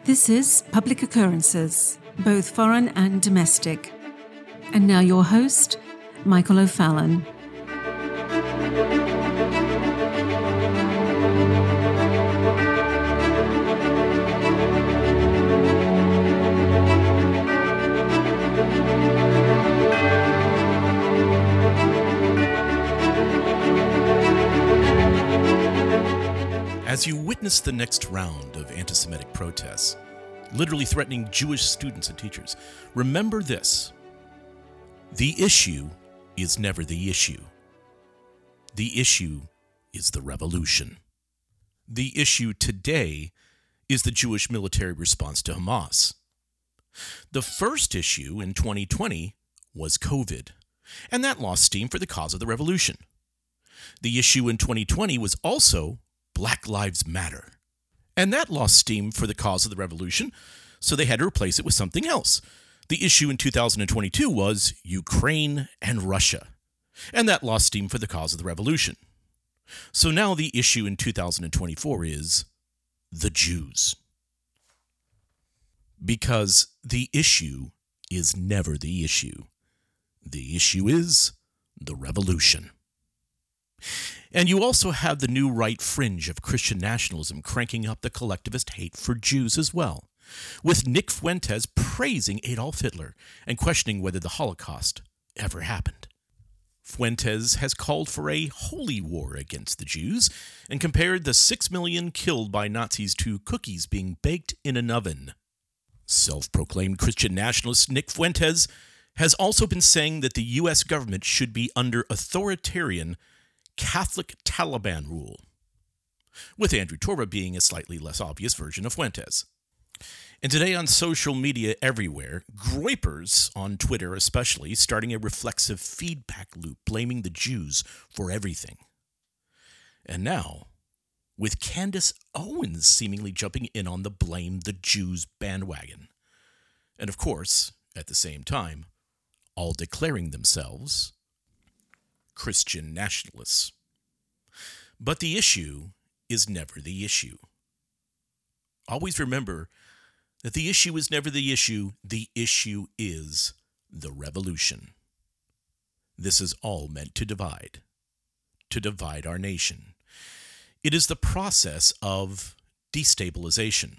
This is Public Occurrences, both foreign and domestic. And now your host, Michael O'Fallon. As you witness the next round of anti-Semitic protests, literally threatening Jewish students and teachers, remember this: the issue is never the issue. The issue is the revolution. The issue today is the Jewish military response to Hamas. The first issue in 2020 was COVID, and that lost steam for the cause of the revolution. The issue in 2020 was also Black Lives Matter, and that lost steam for the cause of the revolution, so they had to replace it with something else. The issue in 2022 was Ukraine and Russia, and that lost steam for the cause of the revolution. So now the issue in 2024 is the Jews. Because the issue is never the issue. The issue is the revolution. And you also have the new right fringe of Christian nationalism cranking up the collectivist hate for Jews as well, with Nick Fuentes praising Adolf Hitler and questioning whether the Holocaust ever happened. Fuentes has called for a holy war against the Jews and compared the 6 million killed by Nazis to cookies being baked in an oven. Self-proclaimed Christian nationalist Nick Fuentes has also been saying that the U.S. government should be under authoritarian Catholic Taliban rule, with Andrew Torba being a slightly less obvious version of Fuentes. And today on social media everywhere, groypers on Twitter especially, starting a reflexive feedback loop blaming the Jews for everything. And now, with Candace Owens seemingly jumping in on the blame the Jews bandwagon. And of course, at the same time, all declaring themselves Christian nationalists. But the issue is never the issue. Always remember that the issue is never the issue is the revolution. This is all meant to divide our nation. It is the process of destabilization,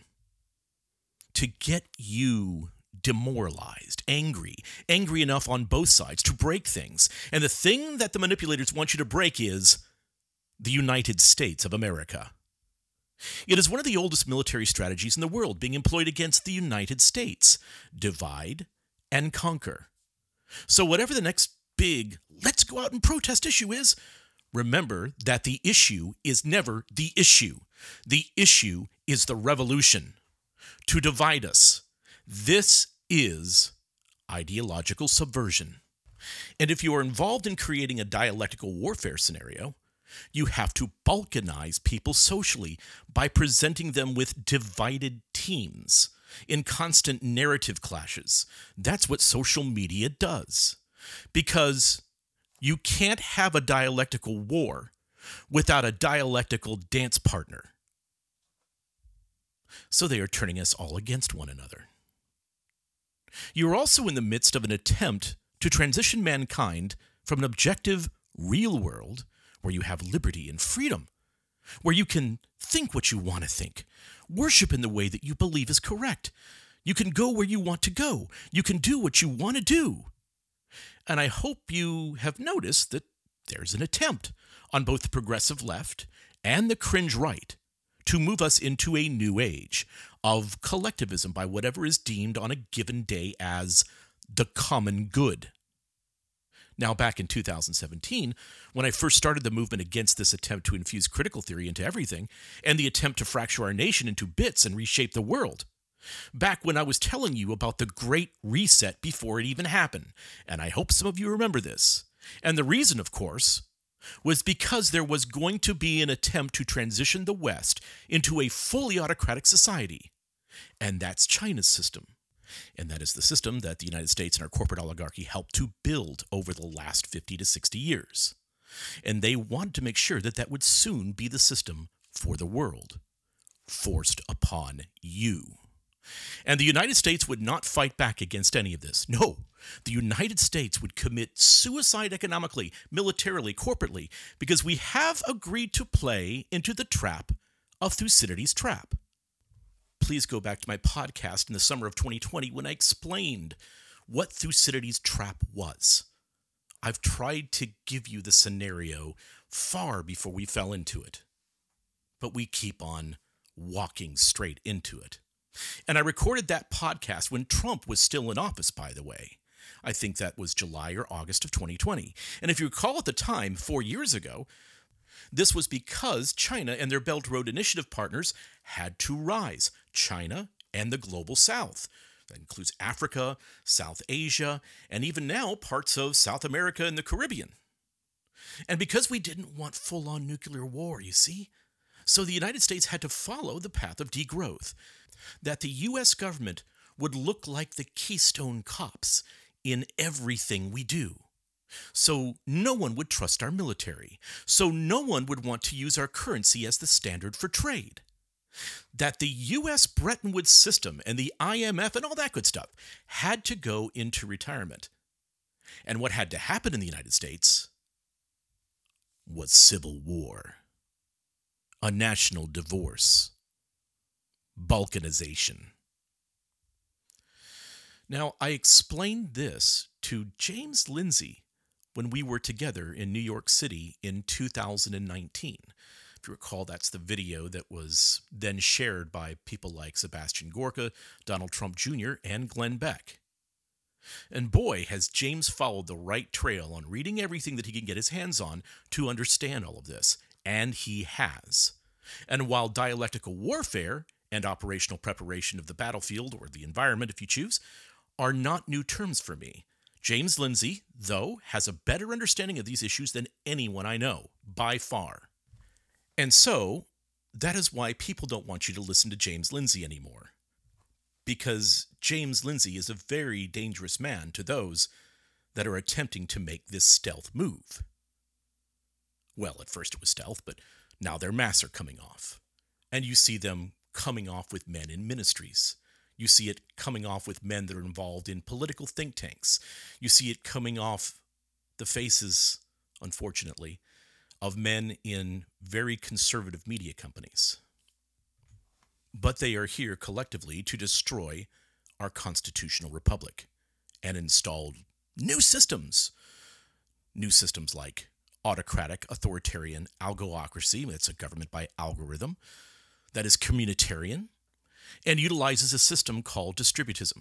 to get you demoralized, angry enough on both sides to break things. And the thing that the manipulators want you to break is the United States of America. It is one of the oldest military strategies in the world being employed against the United States. Divide and conquer. So whatever the next big let's go out and protest issue is, remember that the issue is never the issue. The issue is the revolution. To divide us. This is ideological subversion. And if you are involved in creating a dialectical warfare scenario, you have to balkanize people socially by presenting them with divided teams in constant narrative clashes. That's what social media does. Because you can't have a dialectical war without a dialectical dance partner. So they are turning us all against one another. You are also in the midst of an attempt to transition mankind from an objective, real world where you have liberty and freedom, where you can think what you want to think, worship in the way that you believe is correct. You can go where you want to go. You can do what you want to do. And I hope you have noticed that there's an attempt on both the progressive left and the cringe right to move us into a new age of collectivism by whatever is deemed on a given day as the common good. Now, back in 2017, when I first started the movement against this attempt to infuse critical theory into everything, and the attempt to fracture our nation into bits and reshape the world, back when I was telling you about the Great Reset before it even happened, and I hope some of you remember this. And the reason, of course, was because there was going to be an attempt to transition the West into a fully autocratic society. And that's China's system. And that is the system that the United States and our corporate oligarchy helped to build over the last 50 to 60 years. And they wanted to make sure that that would soon be the system for the world, forced upon you. And the United States would not fight back against any of this. No, the United States would commit suicide economically, militarily, corporately, because we have agreed to play into the trap of Thucydides' trap. Please go back to my podcast in the summer of 2020 when I explained what Thucydides' trap was. I've tried to give you the scenario far before we fell into it, but we keep on walking straight into it. And I recorded that podcast when Trump was still in office, by the way. I think that was July or August of 2020. And if you recall at the time, 4 years ago, this was because China and their Belt Road Initiative partners had to rise. China and the global south. That includes Africa, South Asia, and even now parts of South America and the Caribbean. And because we didn't want full-on nuclear war, you see, so the United States had to follow the path of degrowth, that the U.S. government would look like the Keystone Cops in everything we do. So no one would trust our military. So no one would want to use our currency as the standard for trade. That the U.S. Bretton Woods system and the IMF and all that good stuff had to go into retirement. And what had to happen in the United States was civil war, a national divorce, balkanization. Now, I explained this to James Lindsay when we were together in New York City in 2019. If you recall, that's the video that was then shared by people like Sebastian Gorka, Donald Trump Jr., and Glenn Beck. And boy, has James followed the right trail on reading everything that he can get his hands on to understand all of this. And he has. And while dialectical warfare and operational preparation of the battlefield, or the environment if you choose, are not new terms for me, James Lindsay, though, has a better understanding of these issues than anyone I know, by far. And so, that is why people don't want you to listen to James Lindsay anymore. Because James Lindsay is a very dangerous man to those that are attempting to make this stealth move. Well, at first it was stealth, but now their masks are coming off. And you see them coming off with men in ministries. You see it coming off with men that are involved in political think tanks. You see it coming off the faces, unfortunately, of men in very conservative media companies. But they are here collectively to destroy our constitutional republic and install new systems. New systems like autocratic, authoritarian algocracy. It's a government by algorithm that is communitarian and utilizes a system called distributism.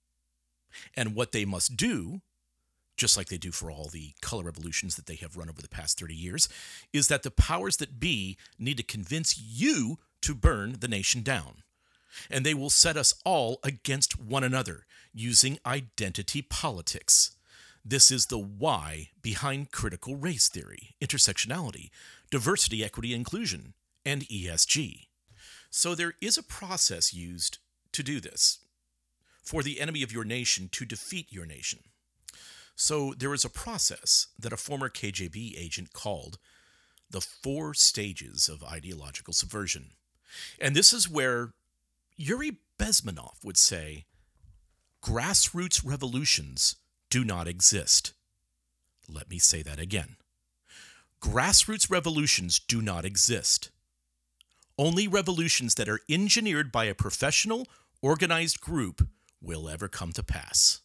And what they must do, just like they do for all the color revolutions that they have run over the past 30 years, is that the powers that be need to convince you to burn the nation down. And they will set us all against one another using identity politics. This is the why behind critical race theory, intersectionality, diversity, equity, inclusion, and ESG. So there is a process used to do this, for the enemy of your nation to defeat your nation. So there is a process that a former KGB agent called the 4 stages of ideological subversion. And this is where Yuri Bezmenov would say, grassroots revolutions do not exist. Let me say that again. Grassroots revolutions do not exist. Only revolutions that are engineered by a professional, organized group will ever come to pass.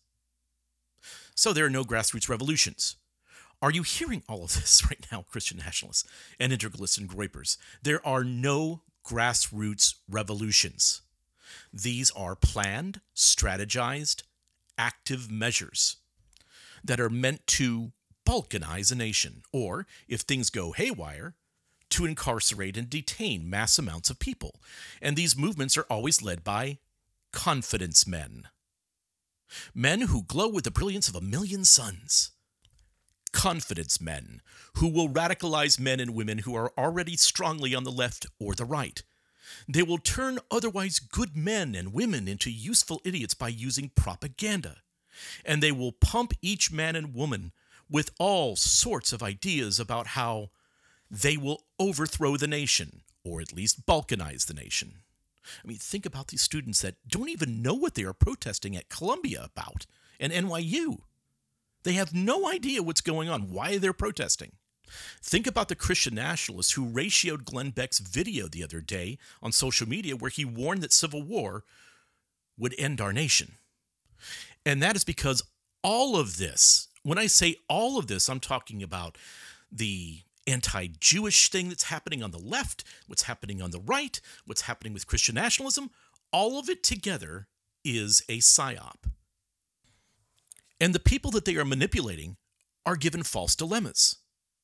So there are no grassroots revolutions. Are you hearing all of this right now, Christian nationalists and integralists and groypers? There are no grassroots revolutions. These are planned, strategized, active measures that are meant to balkanize a nation, or, if things go haywire, to incarcerate and detain mass amounts of people. And these movements are always led by confidence men. Men who glow with the brilliance of a million suns. Confidence men who will radicalize men and women who are already strongly on the left or the right. They will turn otherwise good men and women into useful idiots by using propaganda. And they will pump each man and woman with all sorts of ideas about how they will overthrow the nation, or at least balkanize the nation. I mean, think about these students that don't even know what they are protesting at Columbia about and NYU. They have no idea what's going on, why they're protesting. Think about the Christian nationalists who ratioed Glenn Beck's video the other day on social media where he warned that civil war would end our nation. And that is because all of this, when I say all of this, I'm talking about the anti-Jewish thing that's happening on the left, what's happening on the right, what's happening with Christian nationalism, all of it together is a psyop. And the people that they are manipulating are given false dilemmas,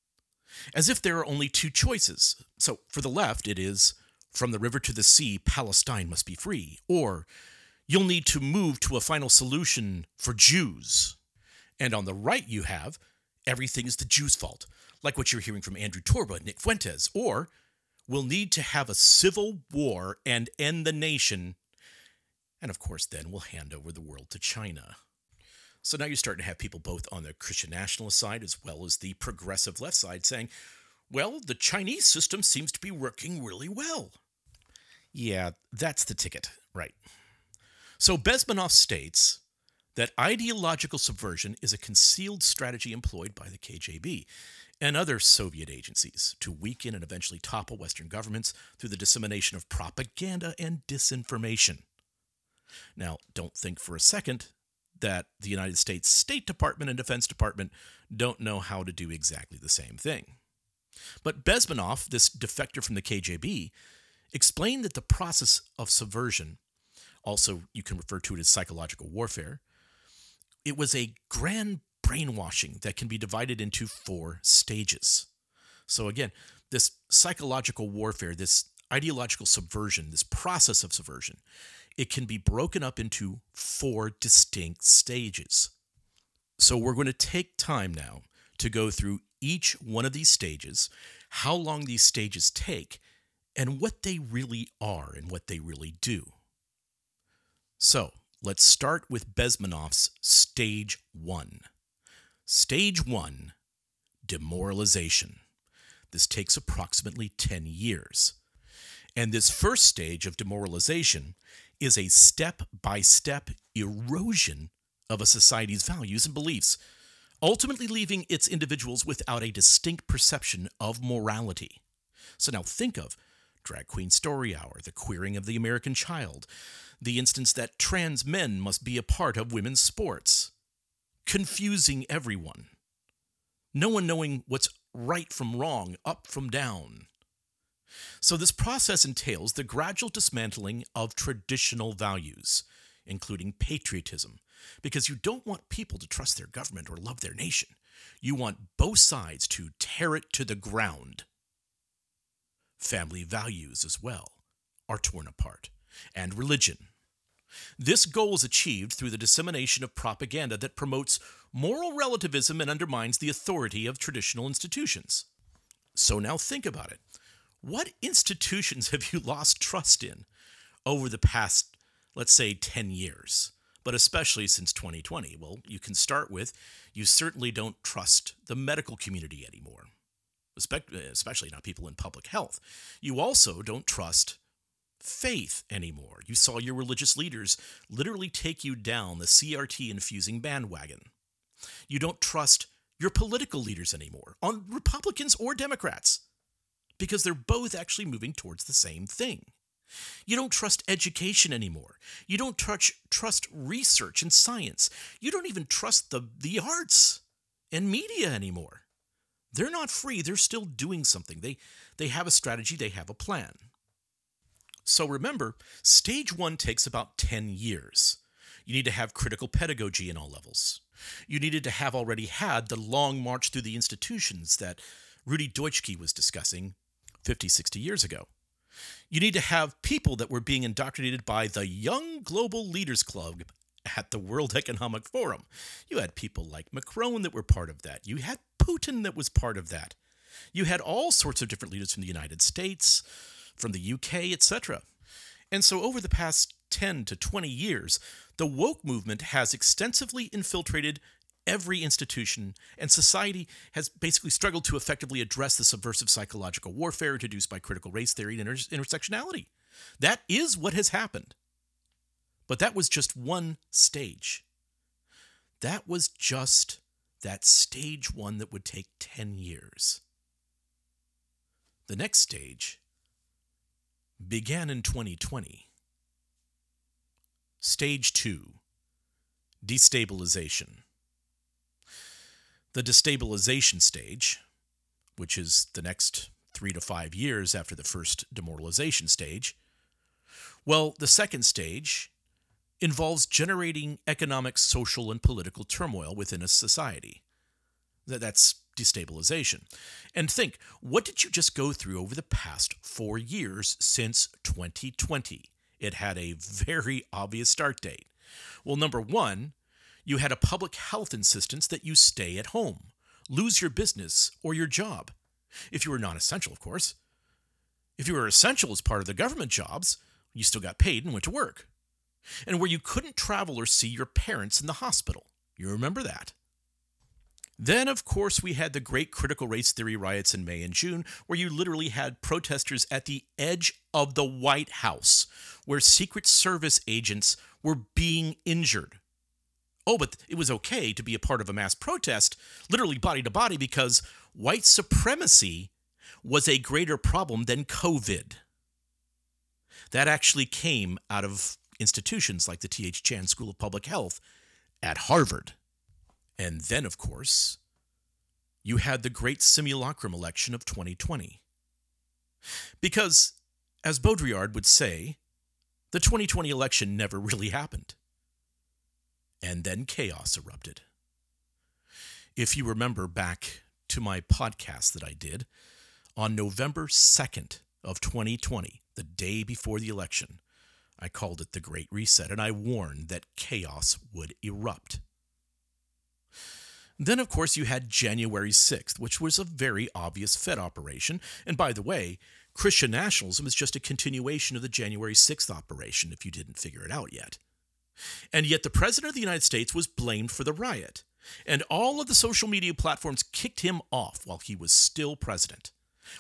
as if there are only two choices. So for the left, it is, from the river to the sea, Palestine must be free, or you'll need to move to a final solution for Jews. And on the right, you have, everything is the Jews' fault, like what you're hearing from Andrew Torba and Nick Fuentes, or we'll need to have a civil war and end the nation, and of course then we'll hand over the world to China. So now you're starting to have people both on the Christian nationalist side as well as the progressive left side saying, well, the Chinese system seems to be working really well. Yeah, that's the ticket, right? So Bezmenov states that ideological subversion is a concealed strategy employed by the KGB and other Soviet agencies to weaken and eventually topple Western governments through the dissemination of propaganda and disinformation. Now, don't think for a second that the United States State Department and Defense Department don't know how to do exactly the same thing. But Bezmenov, this defector from the KGB, explained that the process of subversion, also you can refer to it as psychological warfare, it was a grand brainwashing that can be divided into 4 stages. So again, this psychological warfare, this ideological subversion, this process of subversion, it can be broken up into 4 distinct stages. So we're going to take time now to go through each one of these stages, how long these stages take, and what they really are and what they really do. So let's start with Bezmenov's Stage 1. Stage 1, demoralization. This takes approximately 10 years. And this first stage of demoralization is a step-by-step erosion of a society's values and beliefs, ultimately leaving its individuals without a distinct perception of morality. So now think of Drag Queen Story Hour, the queering of the American child, the instance that trans men must be a part of women's sports, confusing everyone, no one knowing what's right from wrong, up from down. So this process entails the gradual dismantling of traditional values, including patriotism, because you don't want people to trust their government or love their nation. You want both sides to tear it to the ground. Family values as well are torn apart, and religion. This goal is achieved through the dissemination of propaganda that promotes moral relativism and undermines the authority of traditional institutions. So now think about it. What institutions have you lost trust in over the past, let's say, 10 years, but especially since 2020? Well, you can start with, you certainly don't trust the medical community anymore, especially not people in public health. You also don't trust faith anymore. You saw your religious leaders literally take you down the CRT-infusing bandwagon. You don't trust your political leaders anymore, on Republicans or Democrats, because they're both actually moving towards the same thing. You don't trust education anymore. You don't trust research and science. You don't even trust the arts and media anymore. They're not free. They're still doing something. They have a strategy. They have a plan. So remember, stage 1 takes about 10 years. You need to have critical pedagogy in all levels. You needed to have already had the long march through the institutions that Rudi Dutschke was discussing 50, 60 years ago. You need to have people that were being indoctrinated by the Young Global Leaders Club at the World Economic Forum. You had people like Macron that were part of that. You had Putin that was part of that. You had all sorts of different leaders from the United States, from the UK, etc. And so over the past 10 to 20 years, the woke movement has extensively infiltrated every institution, and society has basically struggled to effectively address the subversive psychological warfare introduced by critical race theory and intersectionality. That is what has happened. But that was just one stage. That was just that stage one that would take 10 years. The next stage began in 2020. Stage 2, destabilization. The destabilization stage, which is the next 3 to 5 years after the first demoralization stage, well, the second stage involves generating economic, social, and political turmoil within a society. That's destabilization. And think, what did you just go through over the past 4 years since 2020? It had a very obvious start date. Well, number one, you had a public health insistence that you stay at home, lose your business or your job. If you were non-essential, of course. If you were essential as part of the government jobs, you still got paid and went to work. And where you couldn't travel or see your parents in the hospital. You remember that. Then, of course, we had the great critical race theory riots in May and June, where you literally had protesters at the edge of the White House, where Secret Service agents were being injured. Oh, but it was okay to be a part of a mass protest, literally body to body, because white supremacy was a greater problem than COVID. That actually came out of institutions like the T.H. Chan School of Public Health at Harvard. And then, of course, you had the great simulacrum election of 2020. Because, as Baudrillard would say, the 2020 election never really happened. And then chaos erupted. If you remember back to my podcast that I did, on November 2nd of 2020, the day before the election, I called it the Great Reset, and I warned that chaos would erupt. Then, of course, you had January 6th, which was a very obvious Fed operation. And by the way, Christian nationalism is just a continuation of the January 6th operation, if you didn't figure it out yet. And yet the President of the United States was blamed for the riot. And all of the social media platforms kicked him off while he was still president.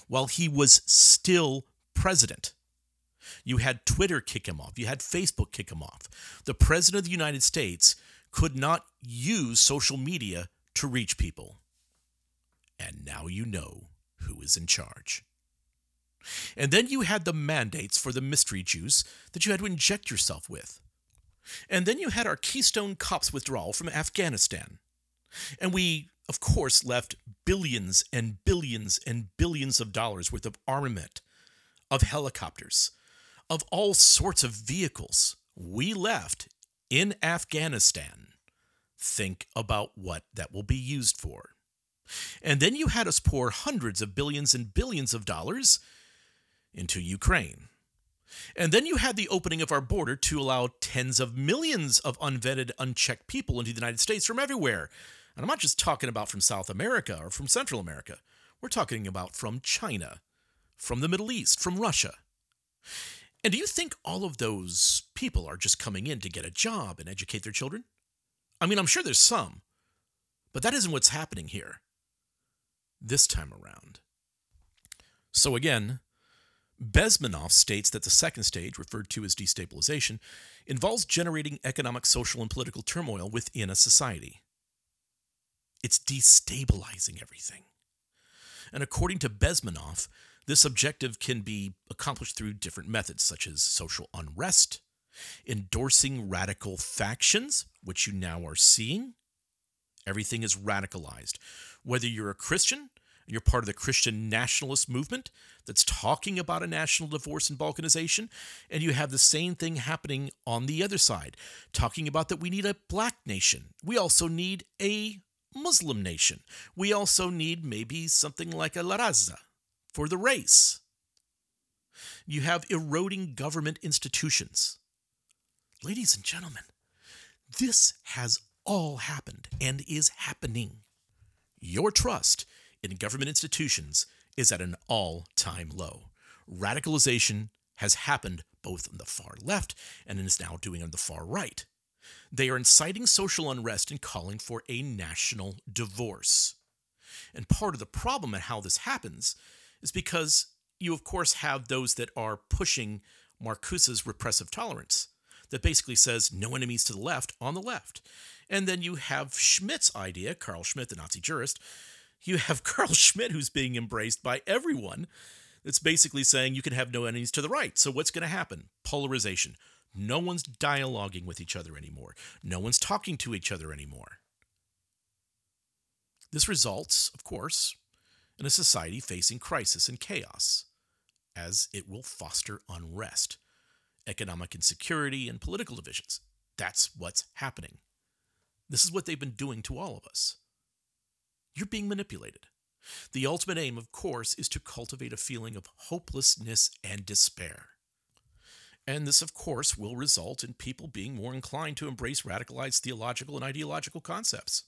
You had Twitter kick him off. You had Facebook kick him off. The President of the United States could not use social media to reach people. And now you know who is in charge. And then you had the mandates for the mystery juice that you had to inject yourself with. And then you had our Keystone Cops withdrawal from Afghanistan. And we, of course, left billions and billions and billions of dollars worth of armament, of helicopters, of all sorts of vehicles. We left in Afghanistan. Think about what that will be used for. And then you had us pour hundreds of billions and billions of dollars into Ukraine. And then you had the opening of our border to allow tens of millions of unvetted, unchecked people into the United States from everywhere. And I'm not just talking about from South America or from Central America. We're talking about from China, from the Middle East, from Russia. And do you think all of those people are just coming in to get a job and educate their children? I mean, I'm sure there's some, but that isn't what's happening here this time around. So again, Bezmenov states that the second stage, referred to as destabilization, involves generating economic, social, and political turmoil within a society. It's destabilizing everything. And according to Bezmenov, this objective can be accomplished through different methods, such as social unrest, endorsing radical factions, which you now are seeing. Everything is radicalized. Whether you're a Christian, you're part of the Christian nationalist movement that's talking about a national divorce and balkanization, and you have the same thing happening on the other side, talking about that we need a black nation. We also need a Muslim nation. We also need maybe something like a La Raza for the race. You have eroding government institutions. Ladies and gentlemen, this has all happened and is happening. Your trust in government institutions is at an all-time low. Radicalization has happened both on the far left and is now doing on the far right. They are inciting social unrest and calling for a national divorce. And part of the problem and how this happens is because you, of course, have those that are pushing Marcuse's repressive tolerance that basically says no enemies to the left on the left. And then you have Schmitt's idea, Carl Schmitt, the Nazi jurist. You have Carl Schmitt who's being embraced by everyone. That's basically saying you can have no enemies to the right. So what's going to happen? Polarization. No one's dialoguing with each other anymore. No one's talking to each other anymore. This results, of course, in a society facing crisis and chaos, as it will foster unrest, economic insecurity, and political divisions. That's what's happening. This is what they've been doing to all of us. You're being manipulated. The ultimate aim, of course, is to cultivate a feeling of hopelessness and despair. And this, of course, will result in people being more inclined to embrace radicalized theological and ideological concepts.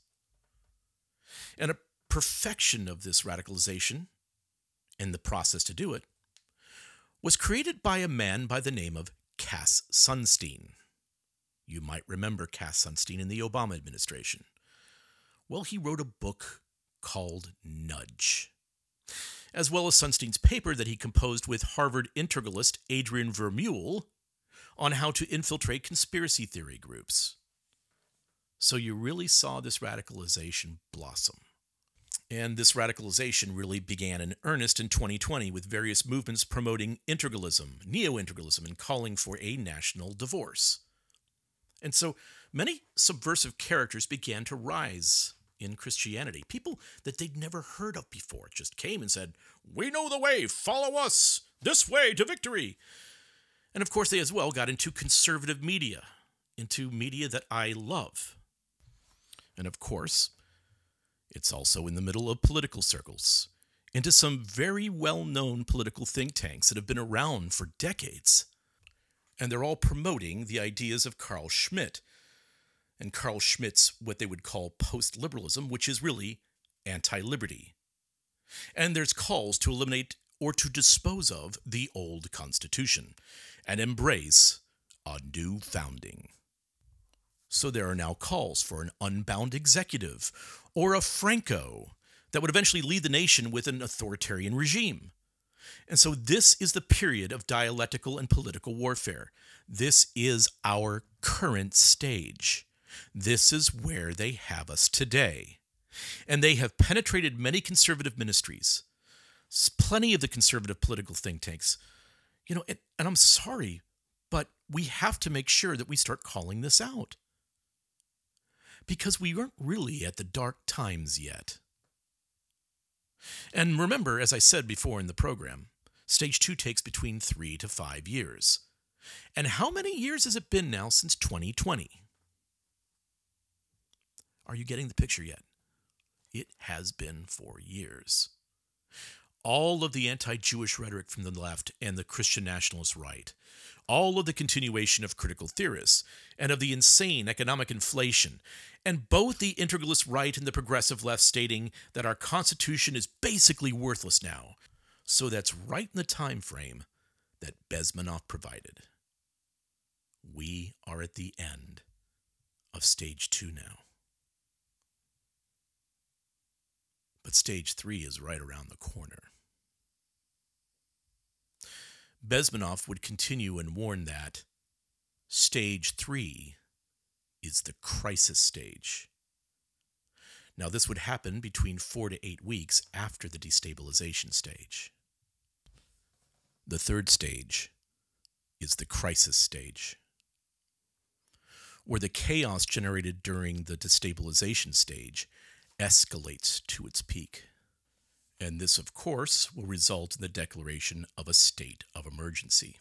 And a perfection of this radicalization, and the process to do it, was created by a man by the name of Cass Sunstein. You might remember Cass Sunstein in the Obama administration. Well, he wrote a book called Nudge, as well as Sunstein's paper that he composed with Harvard integralist Adrian Vermeule on how to infiltrate conspiracy theory groups. So you really saw this radicalization blossom. And this radicalization really began in earnest in 2020 with various movements promoting integralism, neo-integralism, and calling for a national divorce. And so many subversive characters began to rise in Christianity. People that they'd never heard of before just came and said, "We know the way, follow us, this way to victory." And of course they as well got into conservative media, into media that I love. And of course, it's also in the middle of political circles, into some very well-known political think tanks that have been around for decades. And they're all promoting the ideas of Carl Schmitt, and Carl Schmitt's what they would call post-liberalism, which is really anti-liberty. And there's calls to eliminate or to dispose of the old Constitution and embrace a new founding. So there are now calls for an unbound executive or a Franco that would eventually lead the nation with an authoritarian regime. And so this is the period of dialectical and political warfare. This is our current stage. This is where they have us today. And they have penetrated many conservative ministries, plenty of the conservative political think tanks. And I'm sorry, but we have to make sure that we start calling this out. Because we aren't really at the dark times yet. And remember, as I said before in the program, Stage 2 takes between 3 to 5 years. And how many years has it been now since 2020? Are you getting the picture yet? It has been 4 years. All of the anti-Jewish rhetoric from the left and the Christian nationalist right, all of the continuation of critical theorists, and of the insane economic inflation, and both the integralist right and the progressive left stating that our Constitution is basically worthless now. So that's right in the time frame that Bezmenov provided. We are at the end of Stage 2 now. But Stage 3 is right around the corner. Bezmenov would continue and warn that Stage 3 is the crisis stage. Now, this would happen between 4 to 8 weeks after the destabilization stage. The third stage is the crisis stage, where the chaos generated during the destabilization stage escalates to its peak. And this, of course, will result in the declaration of a state of emergency.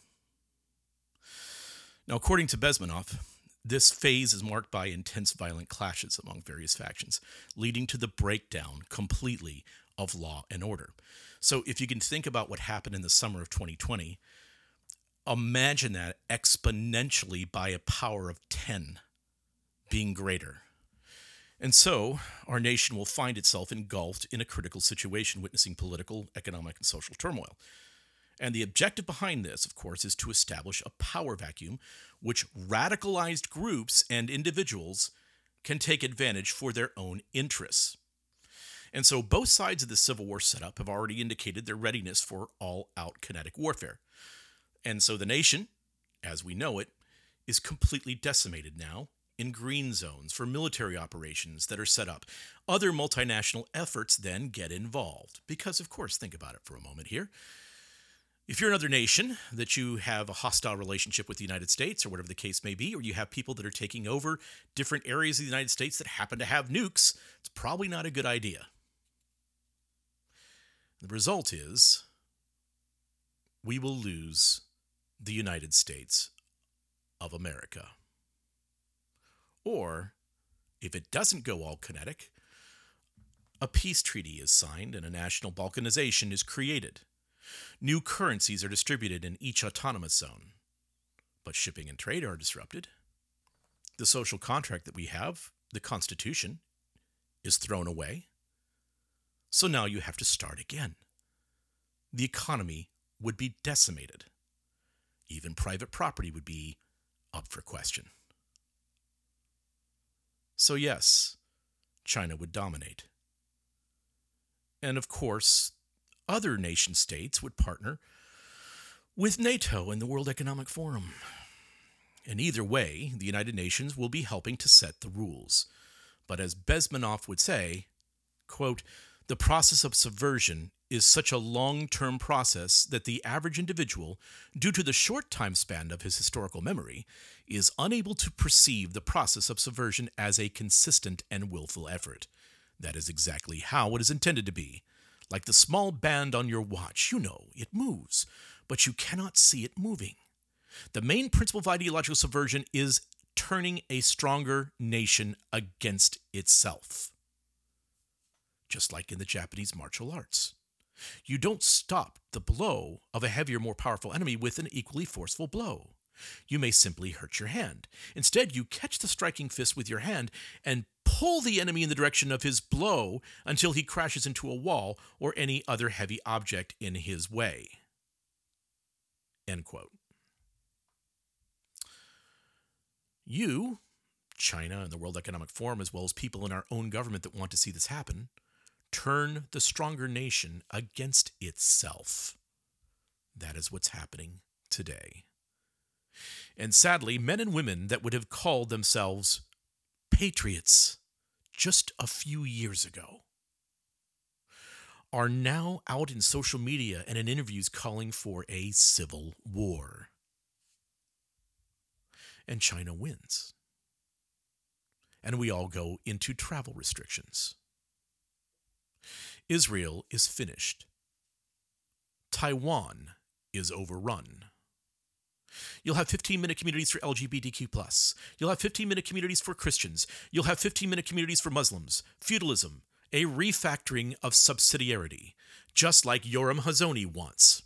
Now, according to Bezmenov, this phase is marked by intense violent clashes among various factions, leading to the breakdown completely of law and order. So if you can think about what happened in the summer of 2020, imagine that exponentially by a power of 10 being greater. And so our nation will find itself engulfed in a critical situation, witnessing political, economic, and social turmoil. And the objective behind this, of course, is to establish a power vacuum which radicalized groups and individuals can take advantage for their own interests. And so both sides of the Civil War setup have already indicated their readiness for all-out kinetic warfare. And so the nation as we know it, is completely decimated now in green zones for military operations that are set up. Other multinational efforts then get involved. Because, of course, think about it for a moment here. If you're another nation that you have a hostile relationship with the United States, or whatever the case may be, or you have people that are taking over different areas of the United States that happen to have nukes, it's probably not a good idea. The result is we will lose the United States of America. Or, if it doesn't go all kinetic, a peace treaty is signed and a national balkanization is created. New currencies are distributed in each autonomous zone, but shipping and trade are disrupted. The social contract that we have, the Constitution, is thrown away. So now you have to start again. The economy would be decimated. Even private property would be up for question. So yes, China would dominate. And of course, other nation states would partner with NATO and the World Economic Forum. And either way, the United Nations will be helping to set the rules. But as Bezmenov would say, quote, "The process of subversion is such a long-term process that the average individual, due to the short time span of his historical memory, is unable to perceive the process of subversion as a consistent and willful effort. That is exactly how it is intended to be. Like the small band on your watch, you know, it moves, but you cannot see it moving. The main principle of ideological subversion is turning a stronger nation against itself. Just like in the Japanese martial arts. You don't stop the blow of a heavier, more powerful enemy with an equally forceful blow. You may simply hurt your hand. Instead, you catch the striking fist with your hand and pull the enemy in the direction of his blow until he crashes into a wall or any other heavy object in his way." End quote. You, China and the World Economic Forum, as well as people in our own government that want to see this happen, turn the stronger nation against itself. That is what's happening today. And sadly, men and women that would have called themselves patriots just a few years ago are now out in social media and in interviews calling for a civil war. And China wins. And we all go into travel restrictions. Israel is finished. Taiwan is overrun. You'll have 15-minute communities for LGBTQ+. You'll have 15-minute communities for Christians. You'll have 15-minute communities for Muslims. Feudalism, a refactoring of subsidiarity, just like Yoram Hazony wants.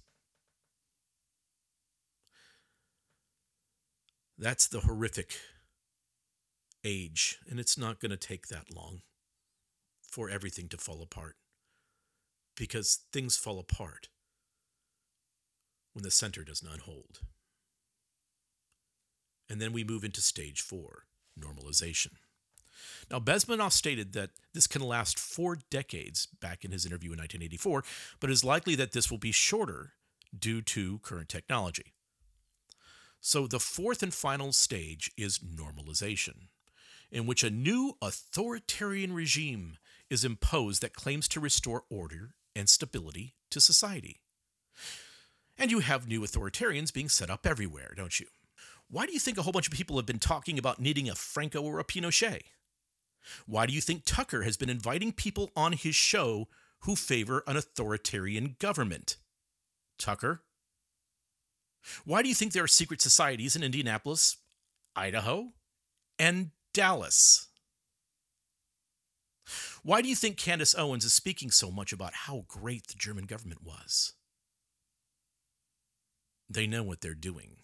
That's the horrific age, and it's not going to take that long for everything to fall apart. Because things fall apart when the center does not hold. And then we move into stage 4, normalization. Now, Bezmenov stated that this can last 4 decades back in his interview in 1984, but it is likely that this will be shorter due to current technology. So the 4th and final stage is normalization, in which a new authoritarian regime is imposed that claims to restore order and stability to society. And you have new authoritarians being set up everywhere, don't you? Why do you think a whole bunch of people have been talking about needing a Franco or a Pinochet? Why do you think Tucker has been inviting people on his show who favor an authoritarian government? Tucker? Why do you think there are secret societies in Indianapolis, Idaho, and Dallas? Why do you think Candace Owens is speaking so much about how great the German government was? They know what they're doing.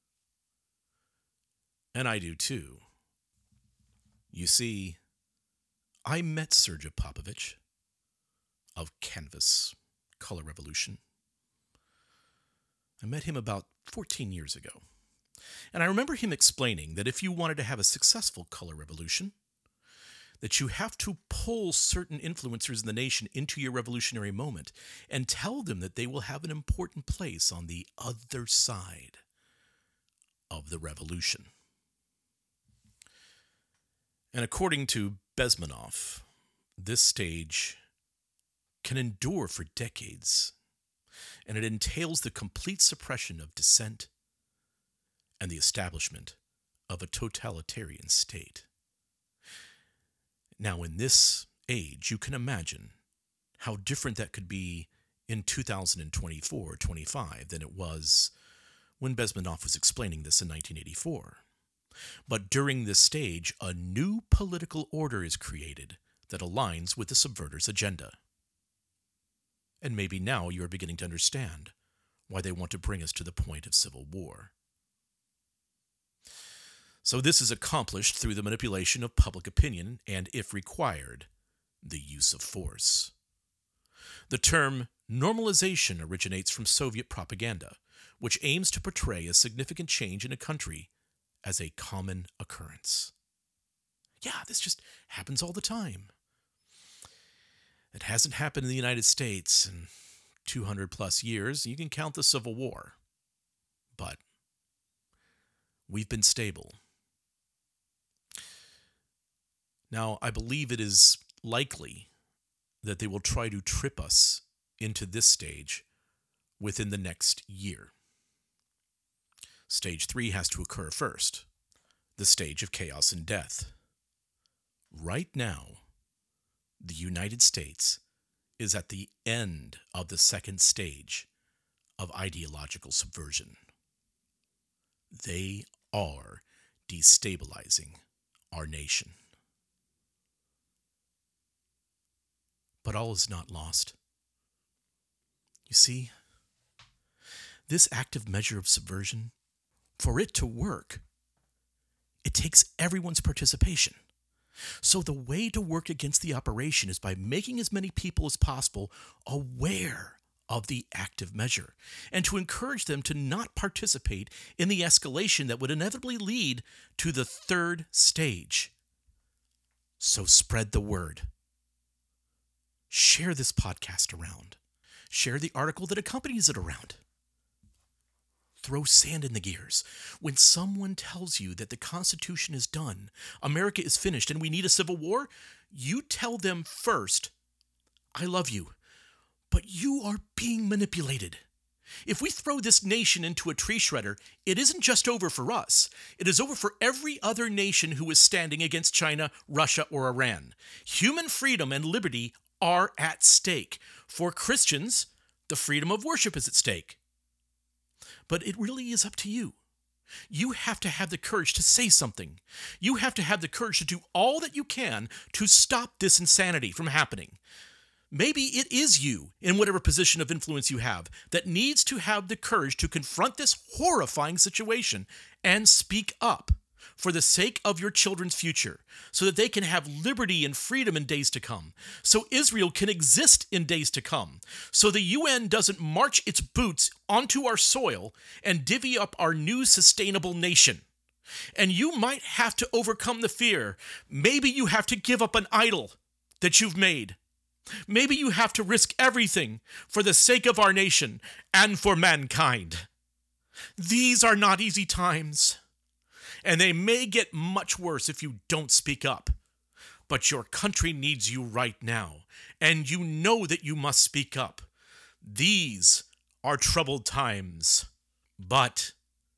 And I do too. You see, I met Sergej Popovich of Canvas Color Revolution. I met him about 14 years ago. And I remember him explaining that if you wanted to have a successful color revolution, that you have to pull certain influencers in the nation into your revolutionary moment and tell them that they will have an important place on the other side. of the revolution. And according to Bezmenov, this stage can endure for decades, and it entails the complete suppression of dissent and the establishment of a totalitarian state. Now, in this age, you can imagine how different that could be in 2024 or 25 than it was when Bezmenov was explaining this in 1984. But during this stage, a new political order is created that aligns with the subverters' agenda. And maybe now you are beginning to understand why they want to bring us to the point of civil war. So this is accomplished through the manipulation of public opinion and, if required, the use of force. The term normalization originates from Soviet propaganda, which aims to portray a significant change in a country as a common occurrence. Yeah, this just happens all the time. It hasn't happened in the United States in 200 plus years. You can count the Civil War. But we've been stable. Now, I believe it is likely that they will try to trip us into this stage within the next year. Stage 3 has to occur first, the stage of chaos and death. Right now, the United States is at the end of the second stage of ideological subversion. They are destabilizing our nation. But all is not lost. You see, this active measure of subversion, for it to work, it takes everyone's participation. So the way to work against the operation is by making as many people as possible aware of the active measure, and to encourage them to not participate in the escalation that would inevitably lead to the third stage. So spread the word. Share this podcast around. Share the article that accompanies it around. Throw sand in the gears. When someone tells you that the Constitution is done, America is finished, and we need a civil war, you tell them first, I love you, but you are being manipulated. If we throw this nation into a tree shredder, it isn't just over for us. It is over for every other nation who is standing against China, Russia, or Iran. Human freedom and liberty are at stake. For Christians, the freedom of worship is at stake. But it really is up to you. You have to have the courage to say something. You have to have the courage to do all that you can to stop this insanity from happening. Maybe it is you, in whatever position of influence you have, that needs to have the courage to confront this horrifying situation and speak up for the sake of your children's future, so that they can have liberty and freedom in days to come, so Israel can exist in days to come, so the UN doesn't march its boots onto our soil and divvy up our new sustainable nation. And you might have to overcome the fear. Maybe you have to give up an idol that you've made. Maybe you have to risk everything for the sake of our nation and for mankind. These are not easy times, and they may get much worse if you don't speak up. But your country needs you right now, and you know that you must speak up. These are troubled times, but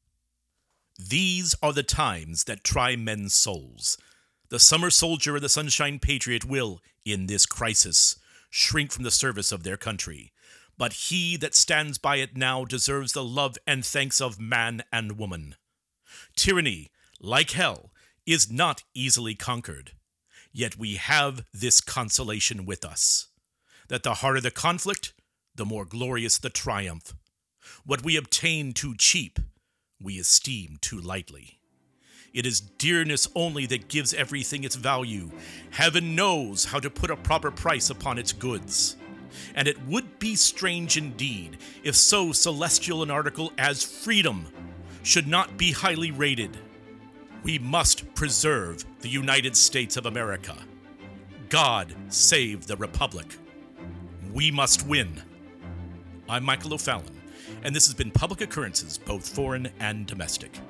these are the times that try men's souls. The summer soldier and the sunshine patriot will, in this crisis, shrink from the service of their country. But he that stands by it now deserves the love and thanks of man and woman. Tyranny, like hell, is not easily conquered. Yet we have this consolation with us, that the harder the conflict, the more glorious the triumph. What we obtain too cheap, we esteem too lightly. It is dearness only that gives everything its value. Heaven knows how to put a proper price upon its goods. And it would be strange indeed if so celestial an article as freedom should not be highly rated. We must preserve the United States of America. God save the Republic. We must win. I'm Michael O'Fallon, and this has been Public Occurrences, both foreign and domestic.